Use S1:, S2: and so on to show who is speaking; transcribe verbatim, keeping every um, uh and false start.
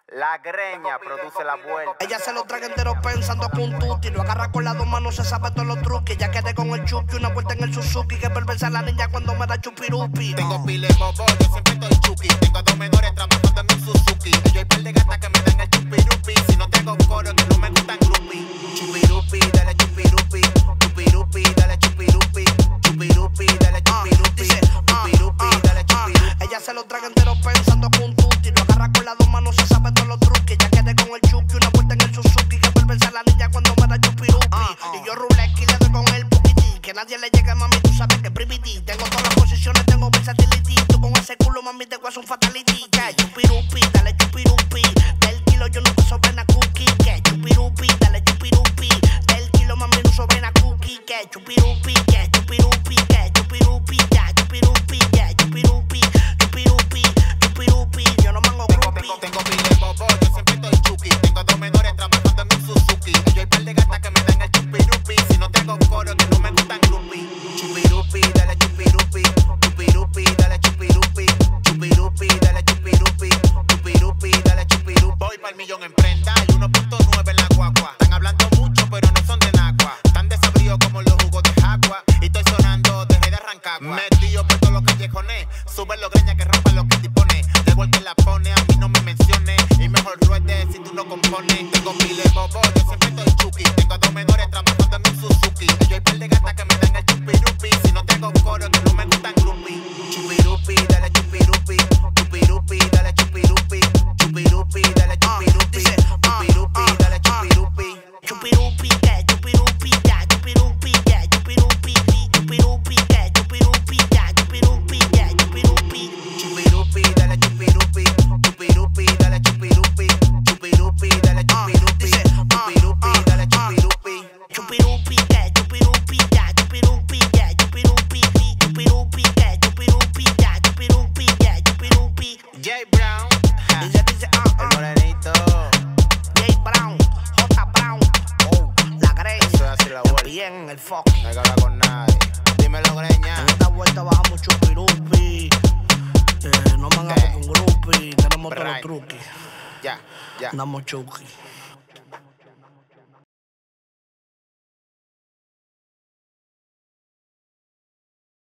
S1: La greña produce la vuelta.
S2: Ella se lo traga entero pensando que un tuti. Lo agarra con las dos manos, se sabe todos los truques. Ya quedé con el chuki, una vuelta en el Suzuki. Que perversa la niña cuando me da chupirupi.
S3: Tengo pile bobo, yo siempre estoy chuki. Tengo dos menores trabajando en mi Suzuki. Ellos hay par de gatas que me dan el chupirupi. Si no tengo coro, que no me gustan grupi. Chupirupi, dale chupirupi. Chupirupi, dale chupirupi. Chupirupi, dale chupirupi. Chupirupi, dale chupirupi.
S2: Ella se lo traga entero pensando que un tuti. Lo agarra con las dos manos, se sabe todos los truques. Ya quedé con el chuki, una vuelta en el Suzuki. Que perversa la niña cuando me da chupirupi. Y yo rulé y le doy con el pukiti. Que nadie le llegue, mami, tú sabes que es privity. Tengo todas las posiciones, tengo versatility. Tú con ese culo, mami, te cuesta un fatality. Que chupirupi, dale chupirupi. Del kilo yo nunca sobre a cookie. Que chupirupi, dale chupirupi. Del kilo, mami, no sobre a cookie. Que chupirupi, que chupirupi, que chupirupi, que chupirupi, que chupirupi, chupirupi, chupirupi. Yo no mango grupi.
S3: Tengo, tengo pile bobo, yo siempre estoy chuki. Tengo dos menores trabajando en mi Suzuki. Ellos hay par de gatas que me dan el chupirupi. Si no tengo coro, que no me gustan grupi. Chupirupi, dale chupirupi. Chupirupi, dale chupirupi. Chupirupi, dale chupirupi. Chupirupi, dale chupirupi. Voy pa'l millón en prenda y uno punto nueve en la guagua. Están hablando mucho, pero no son de nagua. Están desabridos como los jugos de agua. Y estoy sonando desde de arrancar. Metido por todos los callejones. Suben los greñas que rompan los que tipones. De vuelta la pone, a mí no me menciones. Y mejor ruede si tú no compones. Tengo pile bobo, yo siempre estoy chuki. Tengo dos menores trabajando en mi Suzuki. Ellos hay par de gatas que me dan el chupirupi. Si no tengo coro, que no me gustan grupi. Chupirupi, dale chupirupi. Chupirupi, dale chupirupi. Chupirupi, dale chupirupi. Chupirupi, dale chupirupi.
S2: Chupirupi, que chupirupi, ya chupirupi, que chupirupi, chupirupi, que chupirupi, ya chupirupi, que chupirupi.
S3: Chupirupi, dale chupirupi. Chupirupi, dale chupirupi. Chupirupi, dale chupirupi. Chupirupi, dale chupirupi.
S2: Chupirupi, que chupirupi, ya chupirupi, que chupirupi, chupirupi, que chupirupi, ya chupirupi, que chupirupi.
S3: J Brown,
S2: Y ella dice, ah,
S3: el
S2: ah,
S3: morenito.
S2: J Brown, J Brown, oh, la greña.
S3: Eso es así la vuelta.
S2: Bien, el fuck.
S3: No hay que hablar con nadie. Dímelo, greña.
S2: En esta vuelta bajamos chupirupi. Eh, no mangamos con grupi. Tenemos todos los
S3: Right.
S2: truquis.
S3: Ya, ya.
S2: Andamos chuki.